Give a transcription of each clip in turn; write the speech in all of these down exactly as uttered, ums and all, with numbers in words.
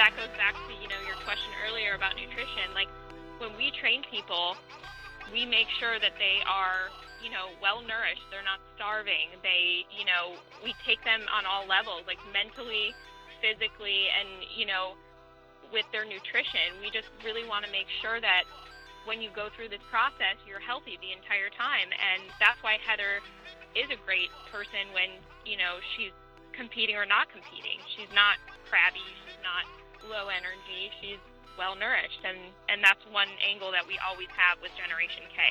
that goes back to, you know, your question earlier about nutrition. Like, when we train people, we make sure that they are, you know, well-nourished. They're not starving. They, you know, we take them on all levels, like mentally, physically, and, you know, with their nutrition. We just really want to make sure that when you go through this process, you're healthy the entire time. And that's why Heather is a great person when, you know, she's competing or not competing. She's not crabby. She's not low energy. She's well-nourished. And, and that's one angle that we always have with Generation K.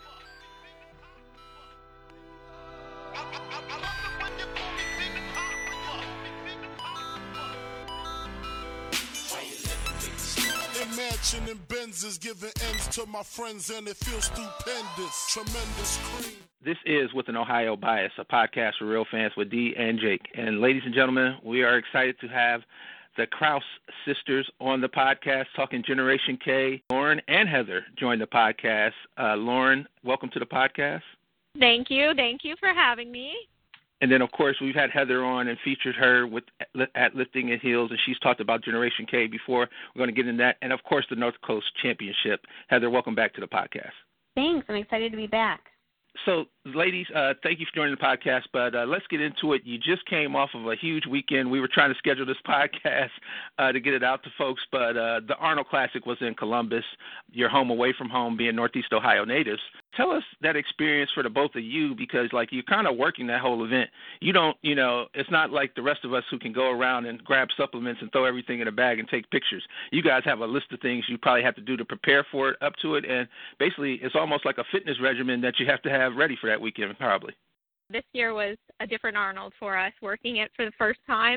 Mansion and Benzes giving ends to my friends, and it feels stupendous. Tremendous cream. This is With an Ohio Bias, a podcast for real fans with Dee and Jake. And ladies and gentlemen, we are excited to have the Kraus sisters on the podcast talking Generation K. Lauren and Heather join the podcast. Uh, Lauren, welcome to the podcast. Thank you. Thank you for having me. And then, of course, we've had Heather on and featured her with at Lifting and Heels, and she's talked about Generation K before. We're going to get into that. And, of course, the North Coast Championship. Heather, welcome back to the podcast. Thanks. I'm excited to be back. So, ladies, uh, thank you for joining the podcast, but uh, let's get into it. You just came off of a huge weekend. We were trying to schedule this podcast uh, to get it out to folks, but uh, the Arnold Classic was in Columbus. You're home away from home, being Northeast Ohio natives. Tell us that experience for the both of you, because, like, you're kind of working that whole event. You don't, you know, it's not like the rest of us who can go around and grab supplements and throw everything in a bag and take pictures. You guys have a list of things you probably have to do to prepare for it, up to it, and basically it's almost like a fitness regimen that you have to have ready for that weekend, probably. This year was a different Arnold for us, working it for the first time.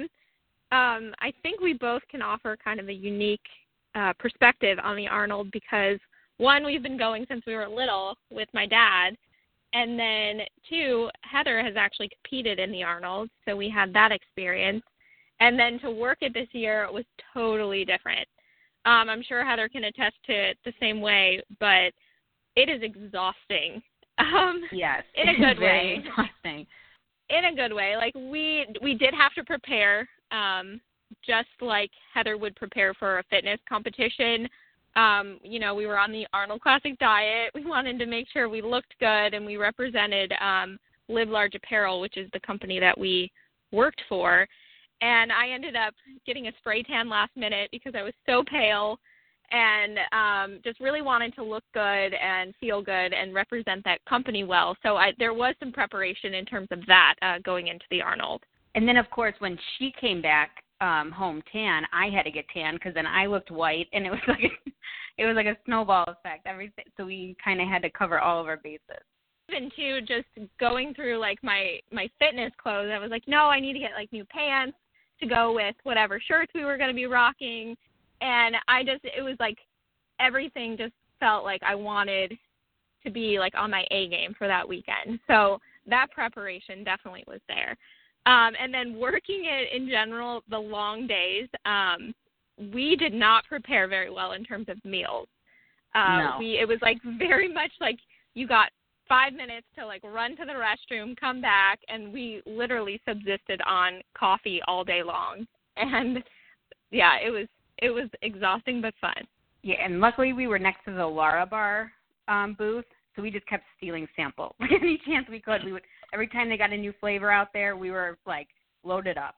Um, I think we both can offer kind of a unique uh, perspective on the Arnold because, one, we've been going since we were little with my dad, and then, two, Heather has actually competed in the Arnold, so we had that experience. And then to work it this year, it was totally different. Um, I'm sure Heather can attest to it the same way, but it is exhausting. Um, yes, in a good way. Exhausting. In a good way. Like, we we did have to prepare, um, just like Heather would prepare for a fitness competition. Um, you know, we were on the Arnold Classic diet. We wanted to make sure we looked good, and we represented um, Live Large Apparel, which is the company that we worked for. And I ended up getting a spray tan last minute because I was so pale and um, just really wanted to look good and feel good and represent that company well. So I, there was some preparation in terms of that uh, going into the Arnold. And then, of course, when she came back um, home tan, I had to get tan because then I looked white, and it was like a, it was like a snowball effect. Everything, so we kind of had to cover all of our bases. Even too, just going through like my my fitness clothes, I was like, no, I need to get like new pants to go with whatever shirts we were going to be rocking. And I just, it was like everything just felt like I wanted to be like on my A game for that weekend. So that preparation definitely was there. Um, and then working it in general, the long days, um, we did not prepare very well in terms of meals. Uh, no. we, it was like very much like you got five minutes to like run to the restroom, come back, and we literally subsisted on coffee all day long. And yeah, it was, It was exhausting but fun. Yeah, and luckily we were next to the Lara Bar um, booth, so we just kept stealing samples. Any chance we could, we would. Every time they got a new flavor out there, we were like loaded up.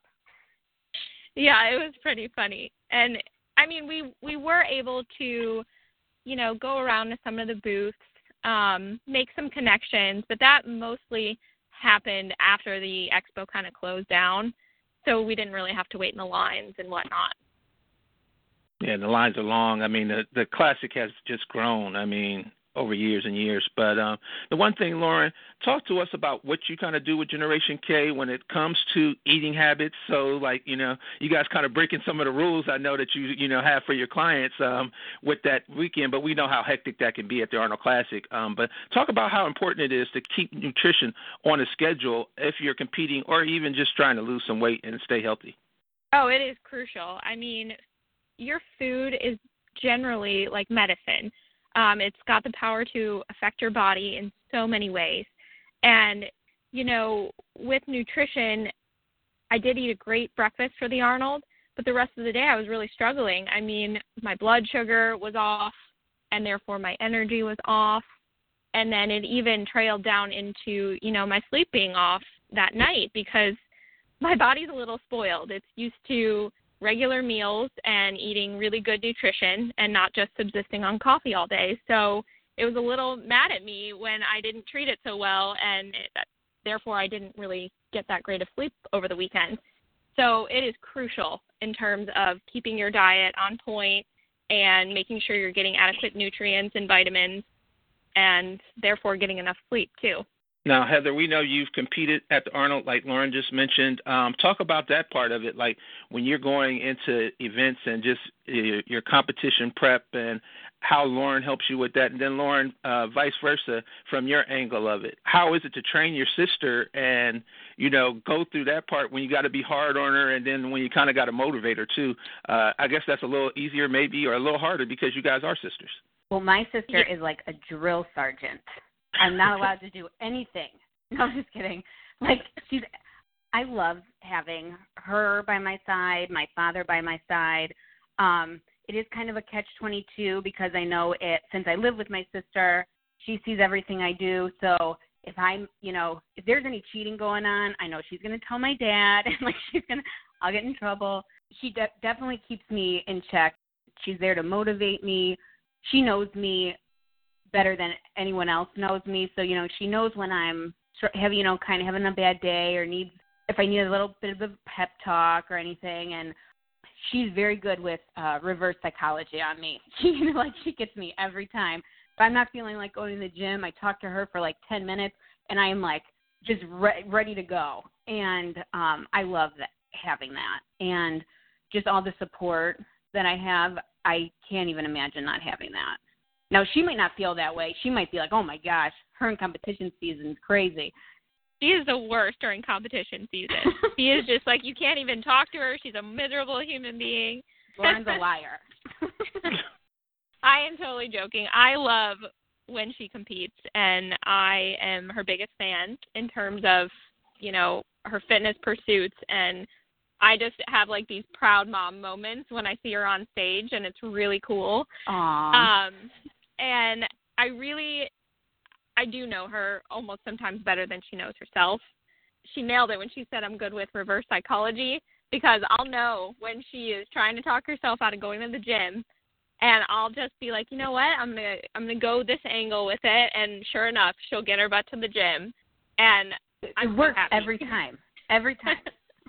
Yeah, it was pretty funny, and I mean, we we were able to, you know, go around to some of the booths, um, make some connections, but that mostly happened after the expo kind of closed down, so we didn't really have to wait in the lines and whatnot. Yeah, the lines are long. I mean, the, the Classic has just grown, I mean, over years and years. But um, the one thing, Lauren, talk to us about what you kind of do with Generation K when it comes to eating habits. So, like, you know, you guys kind of breaking some of the rules I know that you, you know, have for your clients um, with that weekend, but we know how hectic that can be at the Arnold Classic. Um, but talk about how important it is to keep nutrition on a schedule if you're competing or even just trying to lose some weight and stay healthy. Oh, it is crucial. I mean, your food is generally like medicine. Um, it's got the power to affect your body in so many ways. And, you know, with nutrition, I did eat a great breakfast for the Arnold, but the rest of the day I was really struggling. I mean, my blood sugar was off, and therefore my energy was off. And then it even trailed down into, you know, my sleep being off that night because my body's a little spoiled. It's used to regular meals and eating really good nutrition and not just subsisting on coffee all day. So it was a little mad at me when I didn't treat it so well, and it, therefore I didn't really get that great of sleep over the weekend. So it is crucial in terms of keeping your diet on point and making sure you're getting adequate nutrients and vitamins and therefore getting enough sleep too. Now, Heather, we know you've competed at the Arnold, like Lauren just mentioned. Um, talk about that part of it, like when you're going into events and just your, your competition prep and how Lauren helps you with that. And then, Lauren, uh, vice versa, from your angle of it. How is it to train your sister and, you know, go through that part when you got to be hard on her and then when you kind of got to motivate her too? Uh, I guess that's a little easier maybe or a little harder because you guys are sisters. Well, my sister is like a drill sergeant. I'm not allowed to do anything. No, I'm just kidding. Like, she's, I love having her by my side, my father by my side. Um, it is kind of a catch twenty-two because I know it, since I live with my sister, she sees everything I do. So if I'm, you know, if there's any cheating going on, I know she's going to tell my dad, and like she's going to, I'll get in trouble. She de- definitely keeps me in check. She's there to motivate me. She knows me better than anyone else knows me. So, you know, she knows when I'm have, you know, kind of having a bad day or needs, if I need a little bit of a pep talk or anything. And she's very good with uh, reverse psychology on me. She, you know, like she gets me every time. If I'm not feeling like going to the gym, I talk to her for like ten minutes and I am like just re- ready to go. And um, I love that, having that. And just all the support that I have, I can't even imagine not having that. Now, she might not feel that way. She might be like, oh, my gosh, her in competition season is crazy. She is the worst during competition season. She is just like, you can't even talk to her. She's a miserable human being. Lauren's a liar. I am totally joking. I love when she competes, and I am her biggest fan in terms of, you know, her fitness pursuits. And I just have, like, these proud mom moments when I see her on stage, and it's really cool. Aww. Um, and I really, I do know her almost sometimes better than she knows herself. She nailed it when she said I'm good with reverse psychology, because I'll know when she is trying to talk herself out of going to the gym, and I'll just be like, you know what, I'm gonna I'm gonna go this angle with it, and sure enough, she'll get her butt to the gym, and it works every time, every time.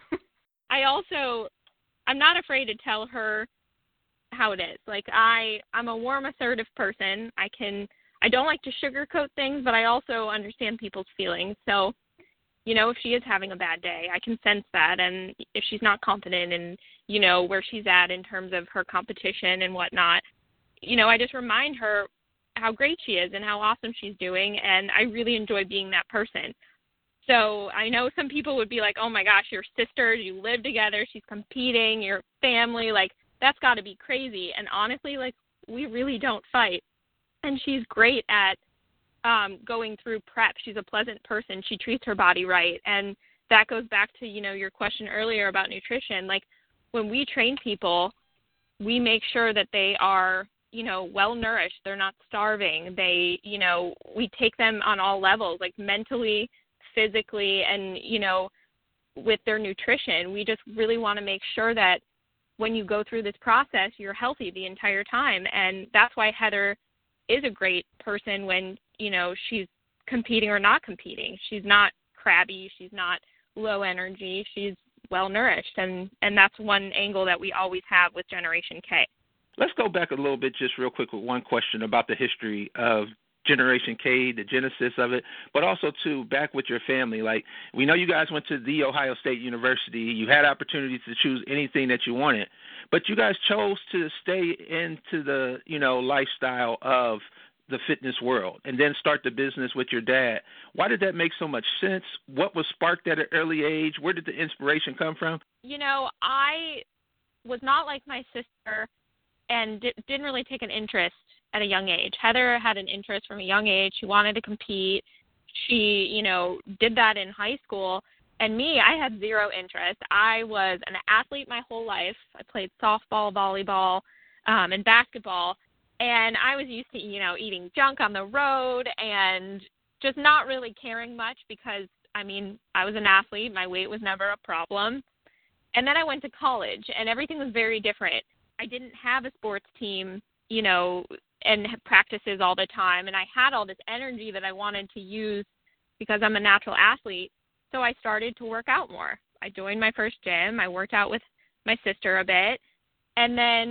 I also, I'm not afraid to tell her how it is. Like, I, I'm a warm, assertive person. I can, I don't like to sugarcoat things, but I also understand people's feelings. So, you know, if she is having a bad day, I can sense that. And if she's not confident in, you know, where she's at in terms of her competition and whatnot, you know, I just remind her how great she is and how awesome she's doing. And I really enjoy being that person. So I know some people would be like, oh, my gosh, you're sisters, you live together, she's competing, you're family, like, that's got to be crazy. And honestly, like, we really don't fight. And she's great at um, going through prep. She's a pleasant person. She treats her body right. And that goes back to, you know, your question earlier about nutrition. Like, when we train people, we make sure that they are, you know, well-nourished. They're not starving. They, you know, we take them on all levels, like mentally, physically, and, you know, with their nutrition. We just really want to make sure that when you go through this process, you're healthy the entire time. And that's why Heather is a great person when, you know, she's competing or not competing. She's not crabby. She's not low energy. She's well-nourished. And, and that's one angle that we always have with Generation K. Let's go back a little bit just real quick with one question about the history of Generation K, the genesis of it, but also, too, back with your family. Like, we know you guys went to The Ohio State University. You had opportunities to choose anything that you wanted, but you guys chose to stay into the, you know, lifestyle of the fitness world and then start the business with your dad. Why did that make so much sense? What was sparked at an early age? Where did the inspiration come from? You know, I was not like my sister and di- didn't really take an interest at a young age. Heather had an interest from a young age. She wanted to compete. She, you know, did that in high school. And me, I had zero interest. I was an athlete my whole life. I played softball, volleyball, um, and basketball. And I was used to, you know, eating junk on the road and just not really caring much because, I mean, I was an athlete. My weight was never a problem. And then I went to college, and everything was very different. I didn't have a sports team, you know, and practices all the time. And I had all this energy that I wanted to use because I'm a natural athlete. So I started to work out more. I joined my first gym. I worked out with my sister a bit. And then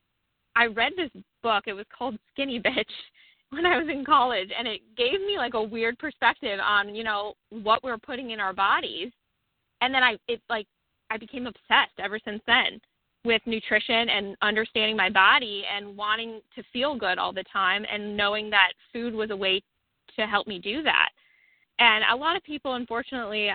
I read this book. It was called Skinny Bitch when I was in college. And it gave me like a weird perspective on, you know, what we're putting in our bodies. And then I, it like, I became obsessed ever since then with nutrition and understanding my body and wanting to feel good all the time and knowing that food was a way to help me do that. And a lot of people, unfortunately,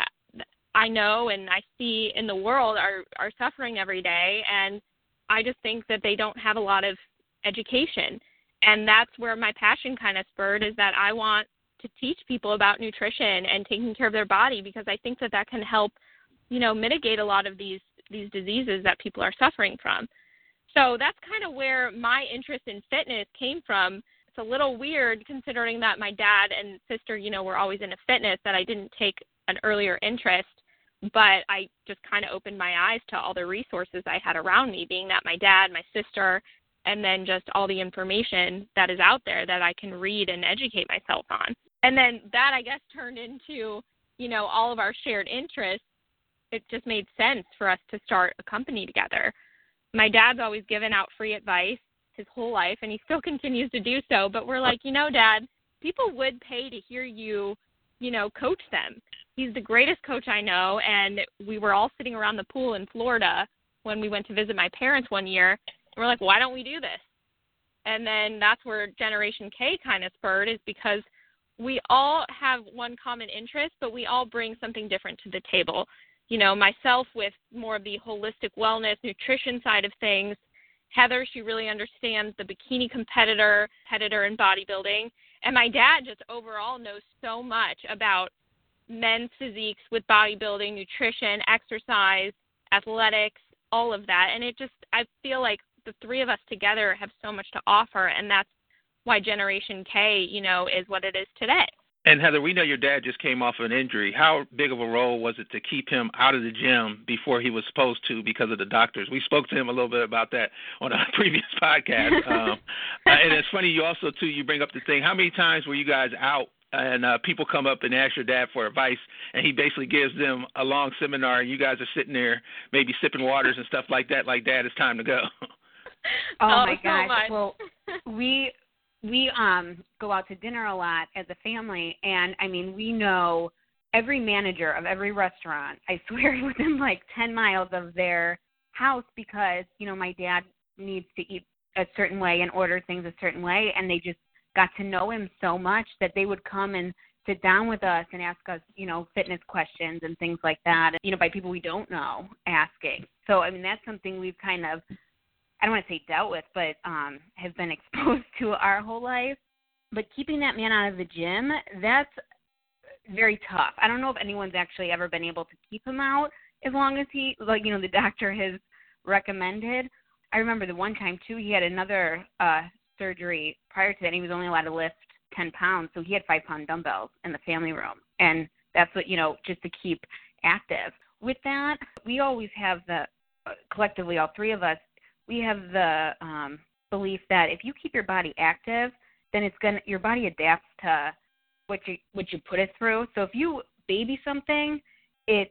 I know and I see in the world are, are suffering every day. And I just think that they don't have a lot of education. And that's where my passion kind of spurred, is that I want to teach people about nutrition and taking care of their body, because I think that that can help, you know, mitigate a lot of these, these diseases that people are suffering from. So that's kind of where my interest in fitness came from. It's a little weird considering that my dad and sister, you know, were always into fitness, that I didn't take an earlier interest, but I just kind of opened my eyes to all the resources I had around me, being that my dad, my sister, and then just all the information that is out there that I can read and educate myself on. And then that, I guess, turned into, you know, all of our shared interests. It just made sense for us to start a company together. My dad's always given out free advice his whole life, and he still continues to do so. But we're like, you know, Dad, people would pay to hear you, you know, coach them. He's the greatest coach I know, and we were all sitting around the pool in Florida when we went to visit my parents one year. We're like, why don't we do this? And then that's where Generation K kind of spurred, is because we all have one common interest, but we all bring something different to the table. You know, myself with more of the holistic wellness, nutrition side of things. Heather, she really understands the bikini competitor, competitor in bodybuilding. And my dad just overall knows so much about men's physiques with bodybuilding, nutrition, exercise, athletics, all of that. And it just, I feel like the three of us together have so much to offer, and that's why Generation K, you know, is what it is today. And Heather, we know your dad just came off an injury. How big of a role was it to keep him out of the gym before he was supposed to because of the doctors? We spoke to him a little bit about that on a previous podcast. um, and it's funny, you also, too, you bring up the thing, how many times were you guys out and uh, people come up and ask your dad for advice, and he basically gives them a long seminar, and you guys are sitting there maybe sipping waters and stuff like that, like, Dad, it's time to go. Oh, oh my so gosh. Much. Well, we... We um go out to dinner a lot as a family, and, I mean, we know every manager of every restaurant, I swear, within, like, ten miles of their house, because, you know, my dad needs to eat a certain way and order things a certain way, and they just got to know him so much that they would come and sit down with us and ask us, you know, fitness questions and things like that, you know, by people we don't know asking. So, I mean, that's something we've kind of, I don't want to say dealt with, but um, have been exposed to our whole life. But keeping that man out of the gym, that's very tough. I don't know if anyone's actually ever been able to keep him out as long as he, like, you know, the doctor has recommended. I remember the one time, too, he had another uh, surgery prior to that, and he was only allowed to lift ten pounds, so he had five-pound dumbbells in the family room. And that's what, you know, just to keep active. With that, we always have the, collectively, all three of us, we have the um, belief that if you keep your body active, then it's gonna your body adapts to what you what you put it through. So if you baby something, it's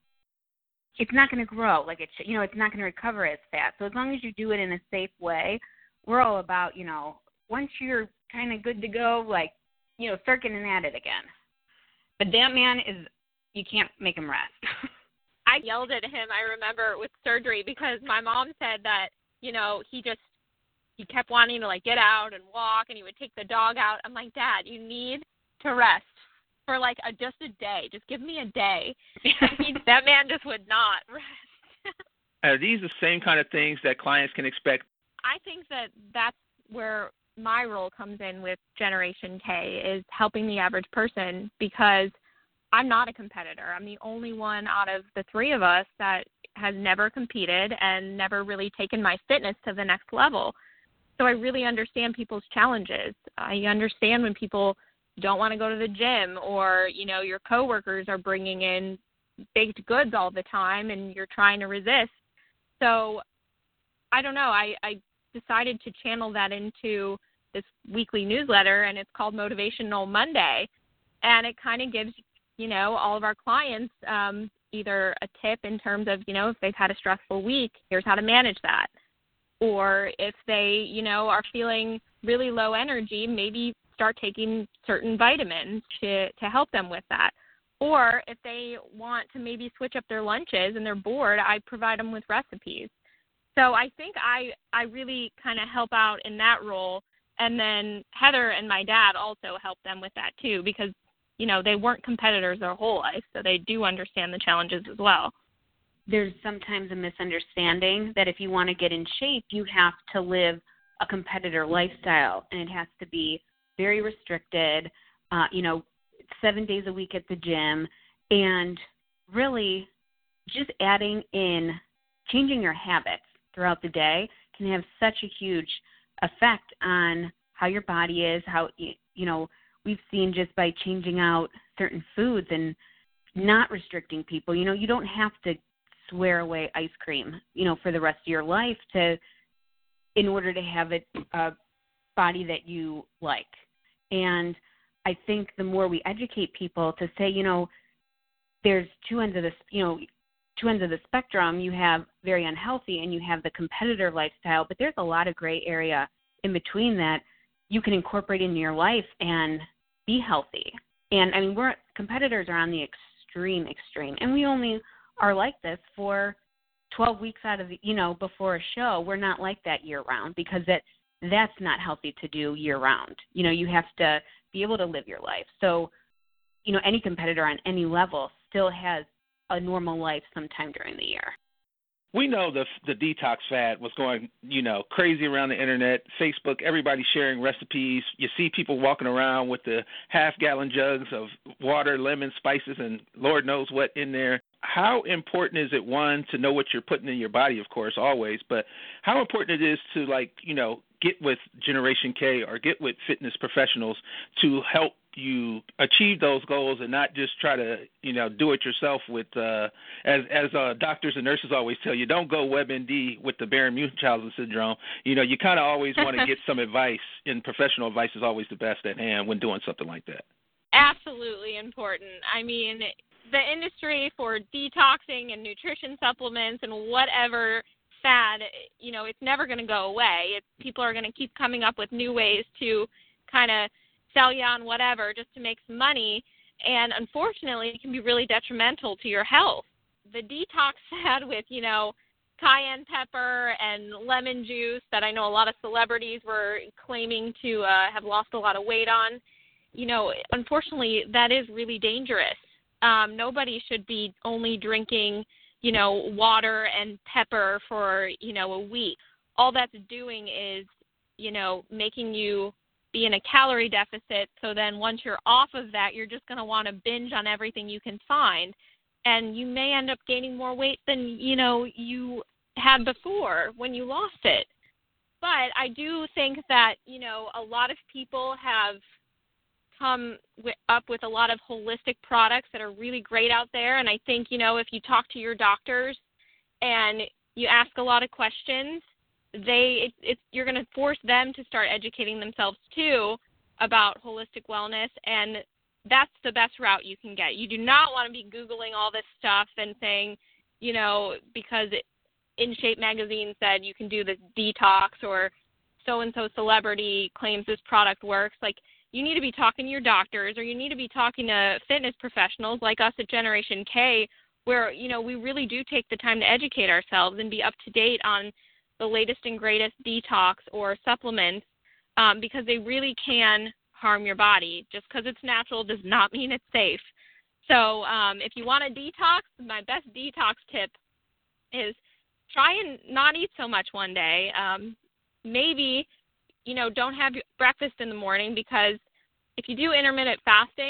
it's not going to grow like it should. You know, it's not going to recover as fast. So as long as you do it in a safe way, we're all about, you know, once you're kind of good to go, like, you know, start getting at it again. But that man is, you can't make him rest. I yelled at him, I remember, with surgery, because my mom said that, you know, he just, he kept wanting to, like, get out and walk, and he would take the dog out. I'm like, Dad, you need to rest for, like, a, just a day. Just give me a day. he, that man just would not rest. Are these the same kind of things that clients can expect? I think that that's where my role comes in with Generation K, is helping the average person, because I'm not a competitor. I'm the only one out of the three of us that has never competed and never really taken my fitness to the next level. So I really understand people's challenges. I understand when people don't want to go to the gym, or, you know, your coworkers are bringing in baked goods all the time and you're trying to resist. So I don't know. I, I decided to channel that into this weekly newsletter, and it's called Motivational Monday. And it kind of gives, you know, all of our clients um, either a tip in terms of, you know, if they've had a stressful week, here's how to manage that. Or if they, you know, are feeling really low energy, maybe start taking certain vitamins to, to help them with that. Or if they want to maybe switch up their lunches and they're bored, I provide them with recipes. So I think I, I really kind of help out in that role. And then Heather and my dad also help them with that too, because, you know, they weren't competitors their whole life, so they do understand the challenges as well. There's sometimes a misunderstanding that if you want to get in shape, you have to live a competitor lifestyle, and it has to be very restricted, uh, you know, seven days a week at the gym, and really just adding in, changing your habits throughout the day can have such a huge effect on how your body is, how, you know, we've seen just by changing out certain foods and not restricting people, you know, you don't have to swear away ice cream, you know, for the rest of your life to, in order to have a, a body that you like. And I think the more we educate people to say, you know, there's two ends of this, you know, two ends of the spectrum. You have very unhealthy and you have the competitor lifestyle, but there's a lot of gray area in between that you can incorporate into your life and be healthy. And I mean, we're competitors are on the extreme, extreme, and we only are like this for twelve weeks out of the, you know, before a show. We're not like that year round, because that that's not healthy to do year round. You know, you have to be able to live your life. So, you know, any competitor on any level still has a normal life sometime during the year. We know the the detox fad was going, you know, crazy around the internet, Facebook, everybody sharing recipes. You see people walking around with the half-gallon jugs of water, lemon, spices, and Lord knows what in there. How important is it, one, to know what you're putting in your body, of course, always, but how important it is to, like, you know, get with Generation K or get with fitness professionals to help you achieve those goals and not just try to, you know, do it yourself with, uh, as as uh, doctors and nurses always tell you, don't go WebMD with the Barron-Munchausen syndrome. You know, you kind of always want to get some advice, and professional advice is always the best at hand when doing something like that. Absolutely important. I mean, the industry for detoxing and nutrition supplements and whatever fad, you know, it's never going to go away. It's, people are going to keep coming up with new ways to kind of sell you on whatever just to make some money, and unfortunately it can be really detrimental to your health. The detox fad with, you know, cayenne pepper and lemon juice that I know a lot of celebrities were claiming to uh, have lost a lot of weight on, you know, unfortunately that is really dangerous. Um, nobody should be only drinking, you know, water and pepper for, you know, a week. All that's doing is, you know, making you be in a calorie deficit, so then once you're off of that, you're just going to want to binge on everything you can find, and you may end up gaining more weight than, you know, you had before when you lost it. But I do think that, you know, a lot of people have come w- up with a lot of holistic products that are really great out there, and I think, you know, if you talk to your doctors and you ask a lot of questions, they it, it's you're going to force them to start educating themselves too about holistic wellness, and that's the best route you can get. You do not want to be Googling all this stuff and saying, you know, because In Shape magazine said you can do this detox, or so-and-so celebrity claims this product works. Like, you need to be talking to your doctors, or you need to be talking to fitness professionals like us at Generation K, where, you know, we really do take the time to educate ourselves and be up to date on the latest and greatest detox or supplements, um, because they really can harm your body. Just because it's natural does not mean it's safe. So um, if you want a detox, my best detox tip is try and not eat so much one day. Um, maybe, you know, don't have breakfast in the morning, because if you do intermittent fasting,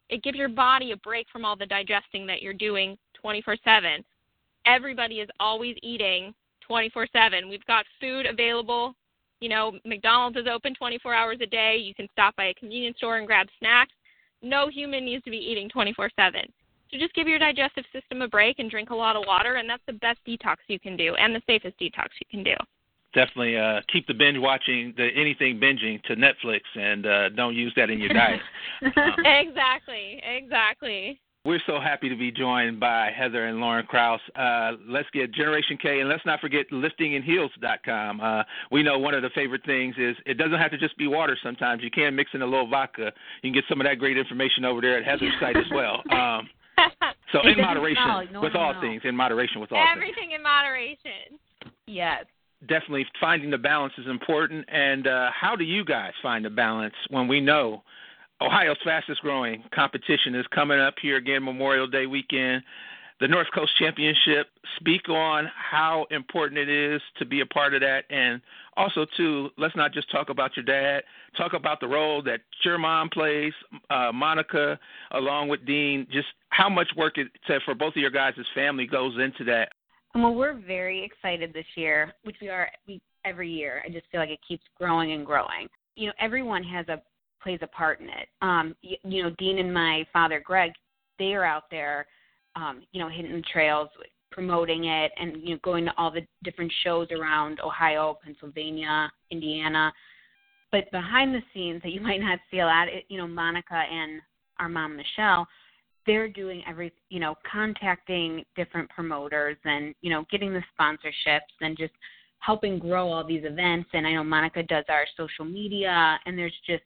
It gives your body a break from all the digesting that you're doing twenty-four seven. Everybody is always eating twenty-four seven. We've got food available. You know, McDonald's is open twenty-four hours a day. You can stop by a convenience store and grab snacks. No human needs to be eating twenty-four seven. So just give your digestive system a break and drink a lot of water, and that's the best detox you can do and the safest detox you can do. Definitely uh, keep the binge watching, the anything binging to Netflix, and uh, don't use that in your diet. um, exactly, exactly. We're so happy to be joined by Heather and Lauren Krause. Uh, let's get Generation K, and let's not forget lifting in heels dot com. Uh, we know one of the favorite things is it doesn't have to just be water sometimes. You can mix in a little vodka. You can get some of that great information over there at Heather's site as well. Um, so in moderation no, with no, all no. things, in moderation with all Everything things. in moderation. Yes. Definitely finding the balance is important. And uh, how do you guys find the balance when we know Ohio's fastest growing competition is coming up here again Memorial Day weekend, the North Coast Championship? Speak on how important it is to be a part of that. And also, too, let's not just talk about your dad. Talk about the role that your mom plays, uh, Monica, along with Dean, just how much work it, to, for both of your guys' family goes into that. Well, we're very excited this year, which we are we, every year. I just feel like it keeps growing and growing. You know, everyone has a plays a part in it. Um, you, you know, Dean and my father, Greg, they are out there, um, you know, hitting the trails, promoting it, and, you know, going to all the different shows around Ohio, Pennsylvania, Indiana. But behind the scenes that you might not see a lot, it, you know, Monica and our mom, Michelle, they're doing every, you know, contacting different promoters and, you know, getting the sponsorships and just helping grow all these events. And I know Monica does our social media, and there's just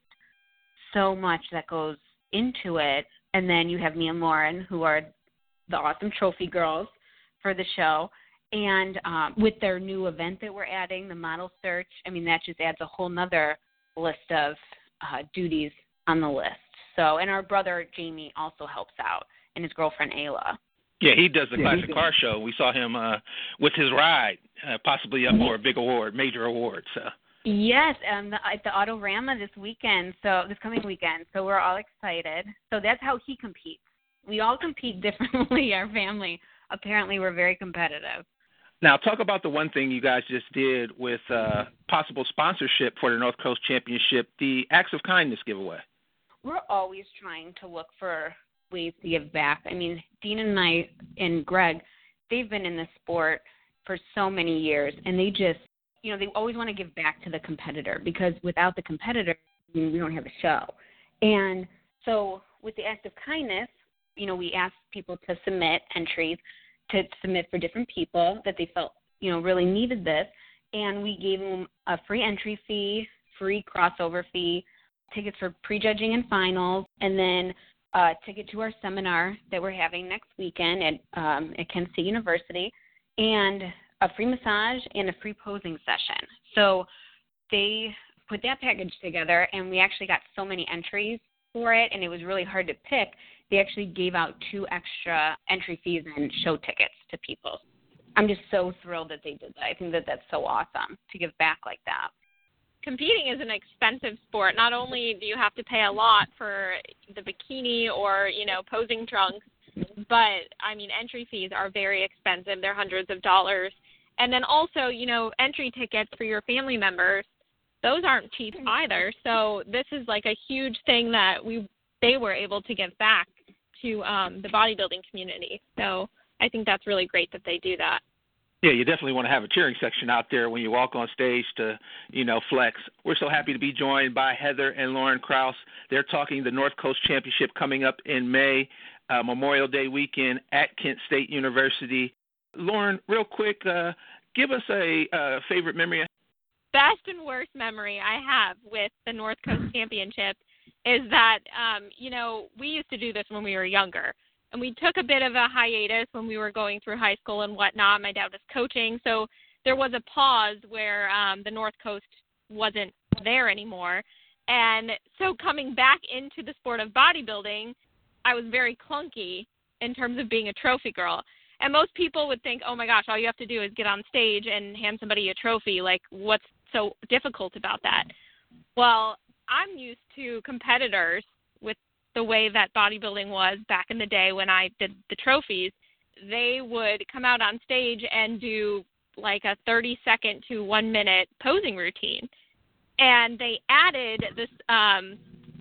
so much that goes into it. And then you have me and Lauren, who are the awesome trophy girls for the show. And um, with their new event that we're adding, the model search, I mean, that just adds a whole nother list of uh, duties on the list. So, and our brother Jamie also helps out, and his girlfriend Ayla. Yeah, he does the Yeah, classic car show. We saw him uh, with his ride, uh, possibly up for a big award, major award. So. Yes, um, the, at the Autorama this weekend, so this coming weekend. So we're all excited. So that's how he competes. We all compete differently. Our family, apparently, we're very competitive. Now, talk about the one thing you guys just did with uh, possible sponsorship for the North Coast Championship, the Acts of Kindness giveaway. We're always trying to look for ways to give back. I mean, Dean and I and Greg, they've been in this sport for so many years, and they just, you know, they always want to give back to the competitor, because without the competitor, I mean, we don't have a show. And so with the Act of Kindness, you know, we asked people to submit entries, to submit for different people that they felt, you know, really needed this, and we gave them a free entry fee, free crossover fee, tickets for prejudging and finals, and then a ticket to our seminar that we're having next weekend at um, at Kent State University, and a free massage and a free posing session. So they put that package together, and we actually got so many entries for it, and it was really hard to pick. They actually gave out two extra entry fees and show tickets to people. I'm just so thrilled that they did that. I think that that's so awesome to give back like that. Competing is an expensive sport. Not only do you have to pay a lot for the bikini or, you know, posing trunks, but, I mean, entry fees are very expensive. They're hundreds of dollars. And then also, you know, entry tickets for your family members, those aren't cheap either. So this is like a huge thing that we they were able to give back to um, the bodybuilding community. So I think that's really great that they do that. Yeah, you definitely want to have a cheering section out there when you walk on stage to, you know, flex. We're so happy to be joined by Heather and Lauren Krause. They're talking the North Coast Championship coming up in May, uh, Memorial Day weekend at Kent State University. Lauren, real quick, uh, give us a uh, favorite memory. Best and worst memory I have with the North Coast Championship is that, um, you know, we used to do this when we were younger. And we took a bit of a hiatus when we were going through high school and whatnot. My dad was coaching, so there was a pause where um, the North Coast wasn't there anymore. And so coming back into the sport of bodybuilding, I was very clunky in terms of being a trophy girl. And most people would think, oh, my gosh, all you have to do is get on stage and hand somebody a trophy. Like, what's so difficult about that? Well, I'm used to competitors with the way that bodybuilding was back in the day when I did the trophies, they would come out on stage and do like a thirty second to one minute posing routine. And they added this, um,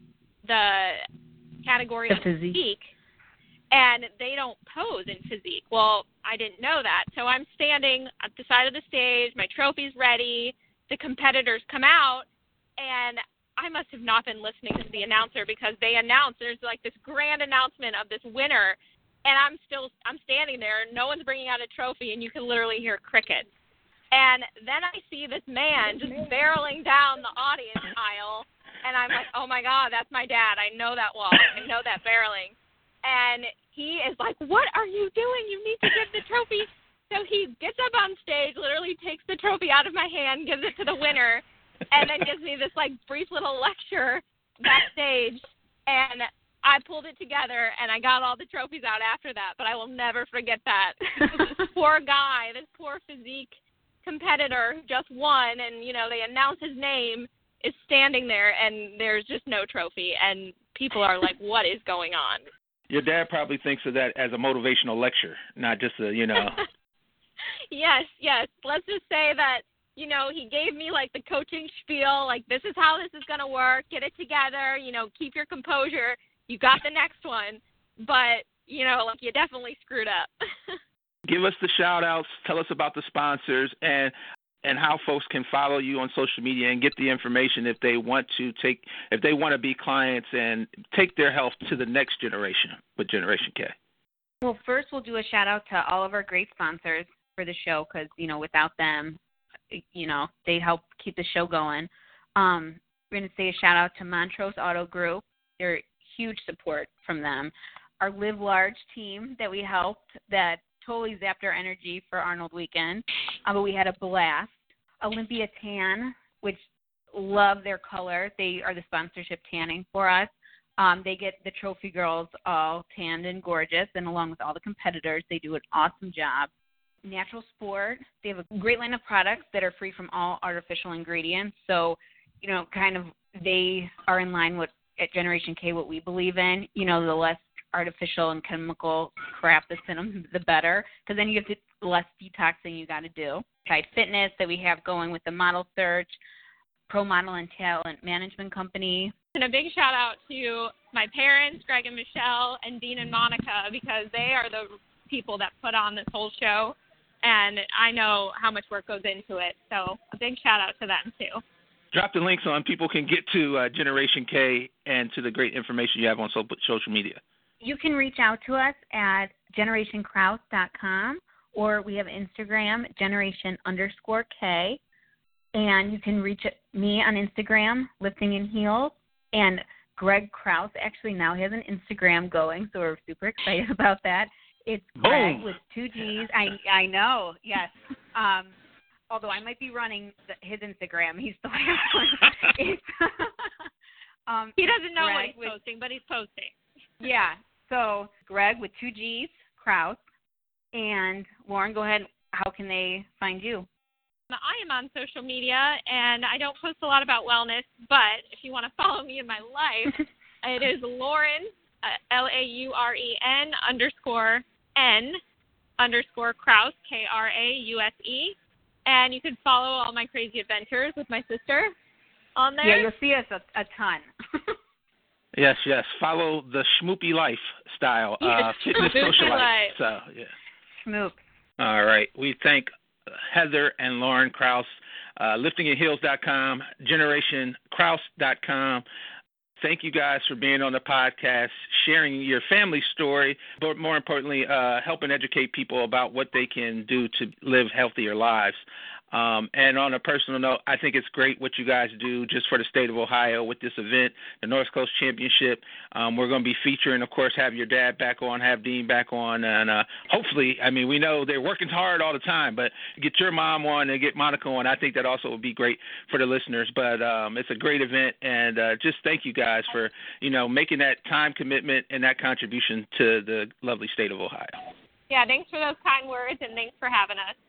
the category the of physique. physique, and they don't pose in physique. Well, I didn't know that. So I'm standing at the side of the stage, my trophy's ready, the competitors come out, and I must have not been listening to the announcer because they announced, there's like this grand announcement of this winner, and I'm still, I'm standing there, no one's bringing out a trophy, and you can literally hear crickets. And then I see this man just barreling down the audience aisle, and I'm like, oh my God, that's my dad. I know that walk. I know that barreling. And he is like, what are you doing? You need to give the trophy. So he gets up on stage, literally takes the trophy out of my hand, gives it to the winner, and then gives me this like brief little lecture backstage. And I pulled it together, and I got all the trophies out after that, but I will never forget that. This poor guy, this poor physique competitor who just won, and, you know, they announce his name, is standing there, and there's just no trophy, and people are like, what is going on? Your dad probably thinks of that as a motivational lecture, not just a, you know. Yes, yes. Let's just say that, you know, he gave me, like, the coaching spiel, like, this is how this is going to work, get it together, you know, keep your composure, you got the next one, but, you know, like, you definitely screwed up. Give us the shout-outs, tell us about the sponsors, and and how folks can follow you on social media and get the information if they want to take, if they want to be clients and take their health to the next generation with Generation K. Well, first we'll do a shout-out to all of our great sponsors for the show because, you know, without them, you know, they help keep the show going. Um, we're going to say a shout-out to Montrose Auto Group. They're huge support from them. Our Live Large team that we helped that totally zapped our energy for Arnold Weekend, uh, but we had a blast. Olympia Tan, which love their color. They are the sponsorship tanning for us. Um, they get the trophy girls all tanned and gorgeous, and along with all the competitors, they do an awesome job. Natural Sport, they have a great line of products that are free from all artificial ingredients. So, you know, kind of they are in line with at Generation K what we believe in. You know, the less artificial and chemical crap that's in them, the better, because then you have the less detoxing you got to do. Tide Fitness that we have going with the Model Search, Pro Model and Talent Management Company. And a big shout out to my parents, Greg and Michelle, and Dean and Monica, because they are the people that put on this whole show, and I know how much work goes into it. So a big shout out to them too. Drop the links on people can get to uh, Generation K and to the great information you have on so- social media. You can reach out to us at generation kraus dot com, or we have Instagram, generation underscore K, and you can reach me on Instagram, Lifting in Heels, and Greg Kraus actually now has an Instagram going, so we're super excited about that. It's Greg Boom. with two G's. I I know, yes. Um, although I might be running the, his Instagram. He's the last one. It's, um, he doesn't know Greg what he's with, posting, but he's posting. Yeah. So Greg with two G's, Kraus. And Lauren, go ahead. How can they find you? I am on social media, and I don't post a lot about wellness, but if you want to follow me in my life, it is Lauren, uh, L A U R E N underscore N underscore Kraus, K R A U S E. And you can follow all my crazy adventures with my sister on there. Yeah, you'll see us a, a ton. Yes, yes. Follow the Schmoopy lifestyle, Yes, uh, fitness Schmoopy socialite. life. So, yeah. Schmoop. All right. We thank Heather and Lauren Kraus, uh, lifting in heels dot com, generation kraus dot com. Thank you guys for being on the podcast, sharing your family story, but more importantly, uh, helping educate people about what they can do to live healthier lives. Um, and on a personal note, I think it's great what you guys do just for the state of Ohio with this event, the North Coast Championship. Um, we're going to be featuring, of course, have your dad back on, have Dean back on, and uh, hopefully, I mean, we know they're working hard all the time, but get your mom on and get Monica on. I think that also would be great for the listeners. But um, it's a great event, and uh, just thank you guys for, you know, making that time commitment and that contribution to the lovely state of Ohio. Yeah, thanks for those kind words, and thanks for having us.